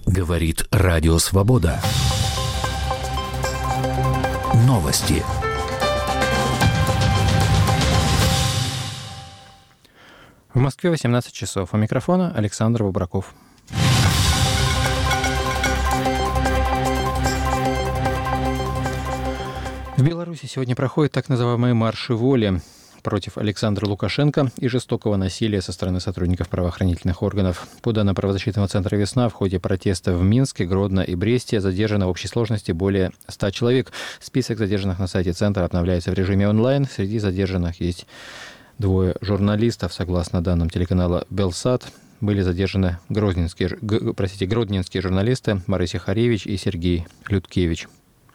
Говорит Радио Свобода. Новости. В Москве 18 часов. У микрофона Александр Бубраков. В Беларуси сегодня проходят так называемые марши воли против Александра Лукашенко и жестокого насилия со стороны сотрудников правоохранительных органов. По данным правозащитного центра «Весна», в ходе протеста в Минске, Гродно и Бресте задержано в общей сложности более 100 человек. Список задержанных на сайте центра обновляется в режиме онлайн. Среди задержанных есть 2 журналистов. Согласно данным телеканала «Белсат», были задержаны гродненские журналисты Мария Харевич и Сергей Людкевич.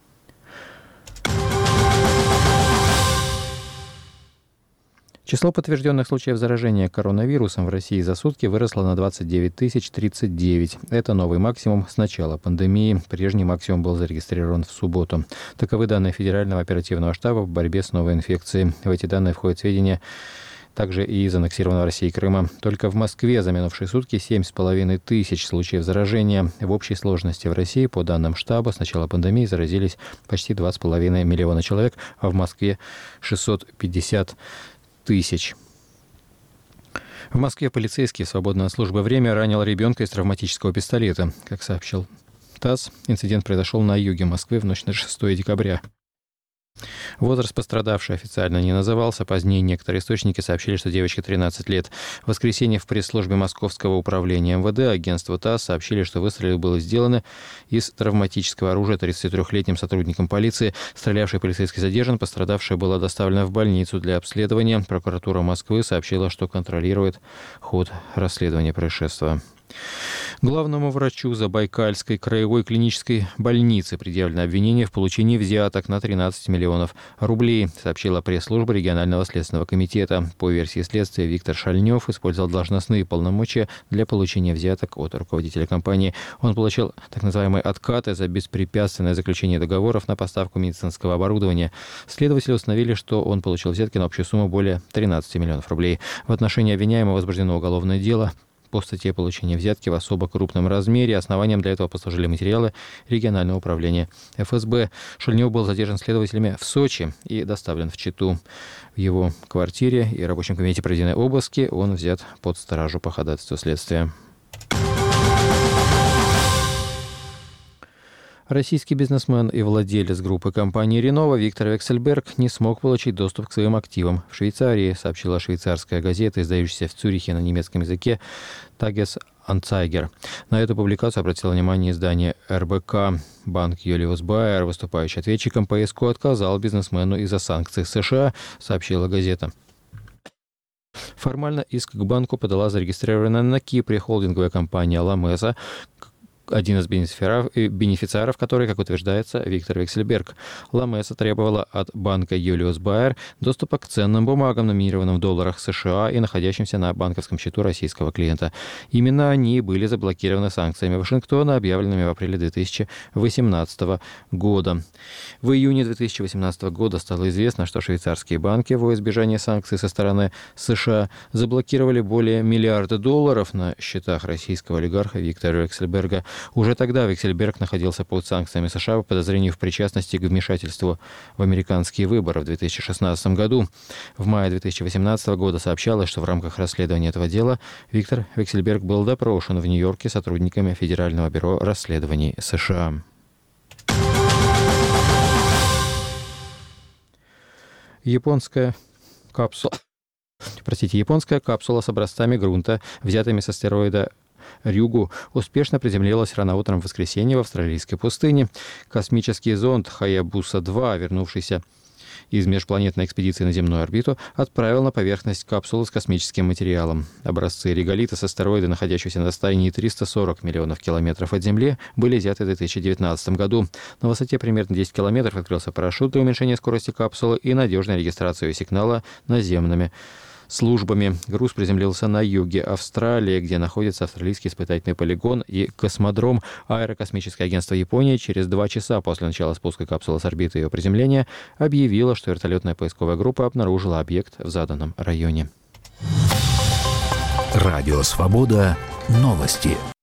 Число подтвержденных случаев заражения коронавирусом в России за сутки выросло на 29 039. Это новый максимум с начала пандемии. Прежний максимум был зарегистрирован в субботу. Таковы данные Федерального оперативного штаба в борьбе с новой инфекцией. В эти данные входят сведения также и из аннексированного Россией Крыма. Только в Москве за минувшие сутки 7500 случаев заражения. В общей сложности в России, по данным штаба, с начала пандемии заразились почти 2,5 миллиона человек, а в Москве 650 тысяч. В Москве полицейский в свободное от службы время ранил ребенка из травматического пистолета. Как сообщил ТАСС, инцидент произошел на юге Москвы в ночь на 6 декабря. Возраст пострадавшей официально не назывался. Позднее некоторые источники сообщили, что девочке 13 лет. В воскресенье в пресс-службе Московского управления МВД агентству ТАСС сообщили, что выстрелы были сделаны из травматического оружия 33-летним сотрудником полиции. Стрелявший полицейский задержан, пострадавшая была доставлена в больницу для обследования. Прокуратура Москвы сообщила, что контролирует ход расследования происшествия. Главному врачу Забайкальской краевой клинической больницы предъявлено обвинение в получении взяток на 13 миллионов рублей, сообщила пресс-служба регионального следственного комитета. По версии следствия, Виктор Шальнев использовал должностные полномочия для получения взяток от руководителя компании. Он получил так называемые откаты за беспрепятственное заключение договоров на поставку медицинского оборудования. Следователи установили, что он получил взятки на общую сумму более 13 миллионов рублей. В отношении обвиняемого возбуждено уголовное дело по статье получения взятки в особо крупном размере. Основанием для этого послужили материалы регионального управления ФСБ. Шальнев был задержан следователями в Сочи и доставлен в Читу. В его квартире и рабочем кабинете проведены обыски. Он взят под стражу по ходатайству следствия. Российский бизнесмен и владелец группы компании «Ренова» Виктор Вексельберг не смог получить доступ к своим активам в Швейцарии, сообщила швейцарская газета, издающаяся в Цюрихе на немецком языке «Tages Anzeiger». На эту публикацию обратило внимание издание РБК. Банк Юлиус Байер, выступающий ответчиком по иску, отказал бизнесмену из-за санкций США, сообщила газета. Формально иск к банку подала зарегистрированная на Кипре холдинговая компания «Ламеса», один из бенефициаров которой, как утверждается, Виктор Вексельберг. Ламеса требовала от банка Юлиус Байер доступа к ценным бумагам, номинированным в долларах США и находящимся на банковском счету российского клиента. Именно они были заблокированы санкциями Вашингтона, объявленными в апреле 2018 года. В июне 2018 года стало известно, что швейцарские банки во избежание санкций со стороны США заблокировали более $1 миллиарда на счетах российского олигарха Виктора Вексельберга. Уже тогда Вексельберг находился под санкциями США по подозрению в причастности к вмешательству в американские выборы в 2016 году. В мае 2018 года сообщалось, что в рамках расследования этого дела Виктор Вексельберг был допрошен в Нью-Йорке сотрудниками Федерального бюро расследований США. Японская капсула с образцами грунта, взятыми с астероида Рюгу, успешно приземлилась рано утром в воскресенье в австралийской пустыне. Космический зонд Хаябуса-2, вернувшийся из межпланетной экспедиции на земную орбиту, отправил на поверхность капсулу с космическим материалом. Образцы реголита с астероида, находящегося на расстоянии 340 миллионов километров от Земли, были взяты в 2019 году. На высоте примерно 10 километров открылся парашют для уменьшения скорости капсулы и надежной регистрации сигнала наземными службами. Груз приземлился на юге Австралии, где находится австралийский испытательный полигон и космодром. Аэрокосмическое агентство Японии через 2 часа после начала спуска капсулы с орбиты и ее приземления объявило, что вертолетная поисковая группа обнаружила объект в заданном районе. Радио «Свобода». Новости.